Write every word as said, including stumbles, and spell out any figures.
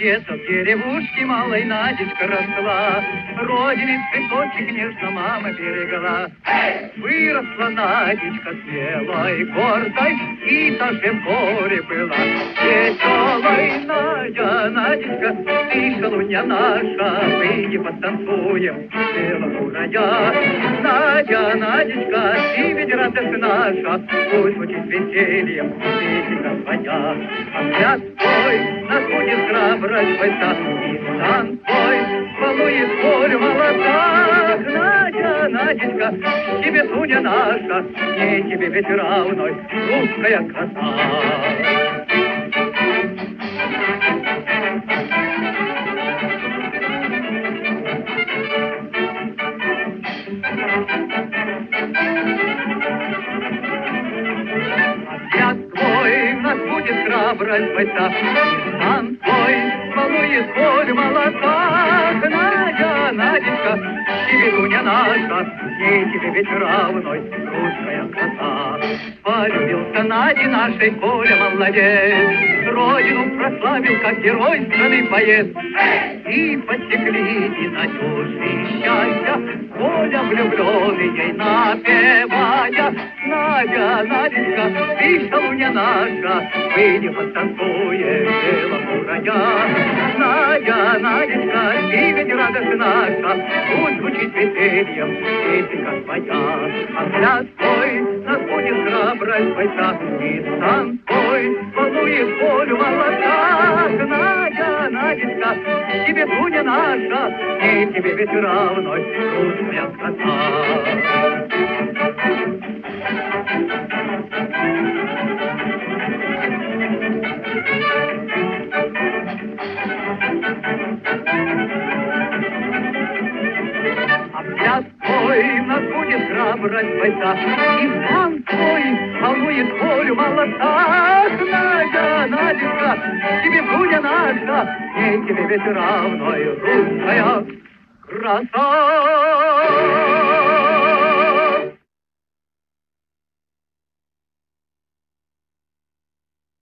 Где-то в деревушке малой Надечка росла, родины цветочек нежно мама берегла. Выросла Надечка смелой, гордой, и даже в горе была. Веселой Надя, Надечка, ты шалунья наша, мы не потанцуем, дело урая. Надя, Надечка, ты ведь радость наша, пусть звучит весельем песенка твоя. А пляс твой нас будет храбрость бойца, и стан твой волнует поле молока. Надя, Надечка, тебе судья наша, не тебе ведь равной русская краса. Будет храбрость бойца, и стан твой волнует боль молока. Надя, Надечка, тебе дуня наша, не тебе ведь равной русская краса. Полюбился Наде нашей Коля молодец, родину прославил, как геройственный боец. И потекли и Надюши счастья, Коля влюбленный ей напевая. Надя, Надечка, ты шалунья наша, мы не потанцуем, дело урая. Надя, Надечка, ты ведь радость наша, пусть звучит весельем песенка твоя. А пляс твой нас будет храбрость бойца, и стан твой волнует волю молока. Надя, Надечка, тебе Дуня наша, и тебе ведь равной русская краса. А пляс твой нас будет храбрость бойца, и стан твой волнует волю молока. Надя, Надечка, тебе Дуня наша, и тебе ведь равной русская краса.